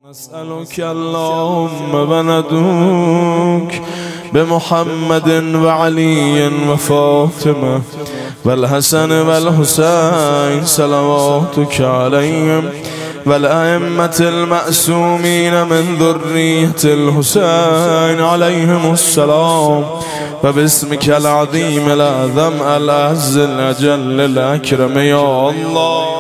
أسألك اللهم وندعوك بمحمد وعلي وفاطمة والحسن والحسين صلواتك عليهم والأئمة المأسومين من ذرية الحسين عليهم السلام وباسمك العظيم الأعظم الأعز الأجل الأكرم يا الله.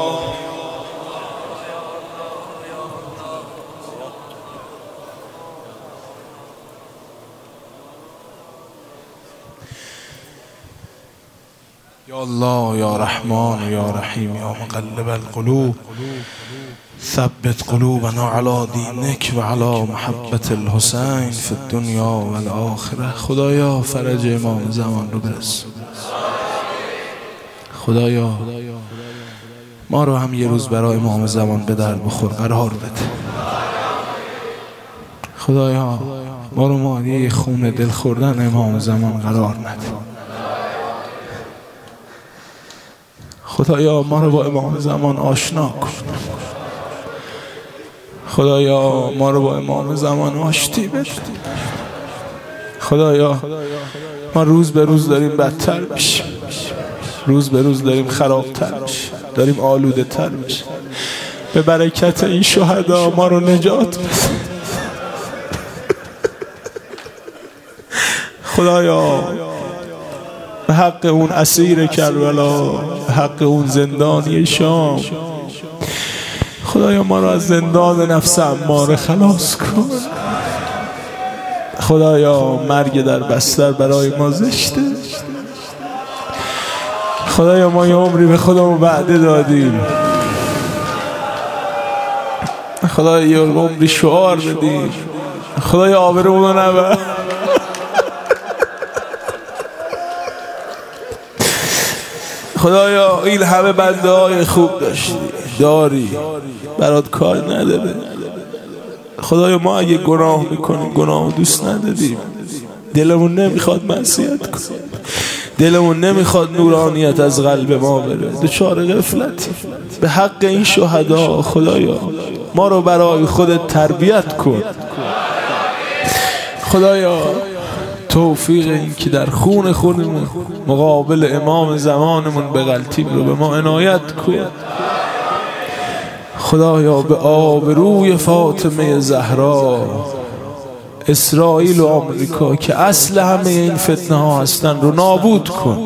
يا الله يا رحمن يا رحيم يا مقلب القلوب ثبت قلوبنا على دينك وعلى محبة الحسين في الدنيا والآخرة. خدایا فرج امام زمان رو برسون. خدایا ما رو هم یه روز برای امام زمان به در بخور قرار بده. خدایا ما رو مایه خون دل خوردن امام زمان قرار نده. خدایا ما رو با امام زمان آشنا کن. خدایا ما رو با امام زمان آشتی بده. خدایا ما روز به روز داریم بدتر میشیم، روز به روز داریم خرابتر میشیم، داریم آلوده تر میشیم. به برکت این شهدا ما رو نجات بده. خدایا به حق اون اسیر کربلا، به حق اون زندانی شام، خدایا ما رو از زندان نفس اماره خلاص کن. خدایا مرگ در بستر برای ما زشته. خدایا ما یه عمری به خودمون وعده دادیم، خدایا یه عمری شعار بدیم. خدایا آبرومون رو نبر. خدایا این همه بنده های خوب داری برات کار نداره. خدایا ما اگه گناه میکنیم گناه دوست نداریم، دلمون نمیخواد معصیت کنیم، دلمون نمیخواد نورانیت از قلب ما بره، دچار غفلتی. به حق این شهدا خدایا ما رو برای خودت تربیت کن. خدایا توفیق این که در خونمون مقابل امام زمانمون به غلطیم رو به ما عنایت کن. خدایا به آبروی فاطمه زهرا، اسرائیل و آمریکا که اصل همه این فتنه ها هستن رو نابود کن.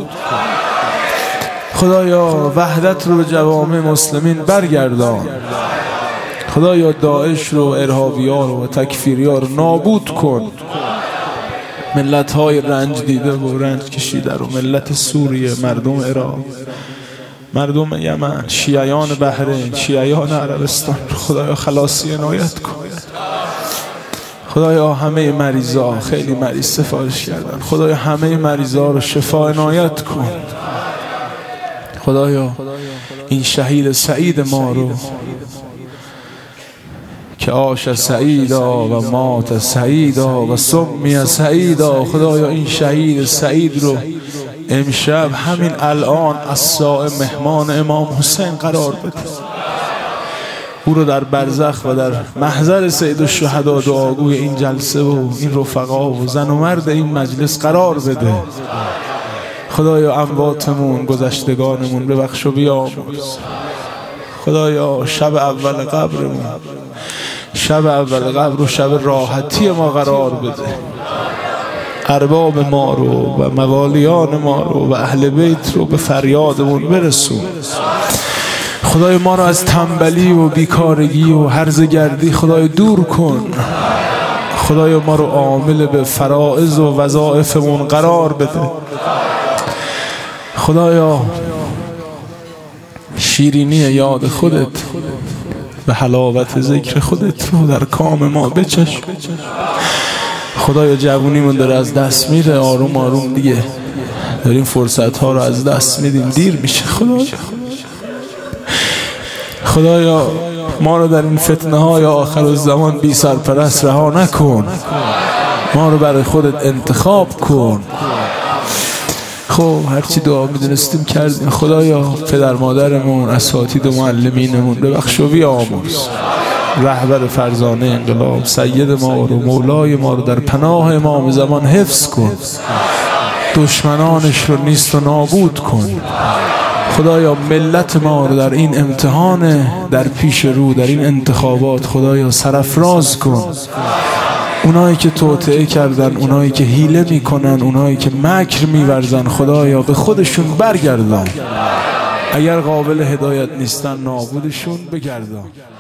خدایا وحدت رو به جوامع مسلمین برگردان. خدایا داعش رو، ارهابی‌ها رو و تکفیری‌ها رو نابود کن. ملت های رنج دیده و رنج کشیده رو، ملت سوریه، مردم عراق، مردم یمن، شیعیان بحرین، شیعیان عربستان، خدایا خلاصی عنایت کن. خدایا همه مریضا، خیلی مریض سفارش کردن، خدایا همه مریضا رو شفا عنایت کن. خدایا این شهید سعید ما رو که عاش سعیدا و مات سعیدا و سمی سعیدا، خدایا این شهید سعید رو امشب همین الان الصائم مهمان امام حسین قرار بده. او رو در برزخ و در محضر سید الشهدا دعاگوی این جلسه و این رفقا و زن و مرد این مجلس قرار بده. خدایا امواتمون، گذشتگانمون ببخش و بیامرز. خدایا شب اول قبرمون، شب اول قبر و شب راحتی ما قرار بده. ارباب ما رو و موالیان ما رو و اهل بیت رو به فریادمون برسون. خدای ما رو از تنبلی و بیکارگی و هرزگردی خدای دور کن. خدای ما رو عامل به فرائض و وظایفمون قرار بده. خدایا شیرینی یاد خودت و حلاوت ذکر خودت رو در کام ما بچش. خدایا جوونیمون داره از دست میره، آروم آروم دیگه داریم فرصت ها رو از دست میدیم، دیر میشه. خدایا ما رو در این فتنه های آخر الزمان بی سرپرست رها نکن، ما رو برای خودت انتخاب کن. خب هرچی دعا میدونستیم کردیم. خدایا پدر مادرمون، اساتید و معلمینمون ببخش و بیامرز. رهبر فرزانه انقلاب، سید ما رو، مولای ما رو در پناه امام زمان حفظ کن، دشمنانش رو نیست و نابود کن. خدایا ملت ما رو در این امتحان در پیش رو، در این انتخابات خدایا سرافراز کن. اونایی که توطئه کردن، اونایی که حیله میکنن، اونایی که مکر میورزن، خدایا به خودشون برگردان. اگر قابل هدایت نیستن نابودشون بگردان.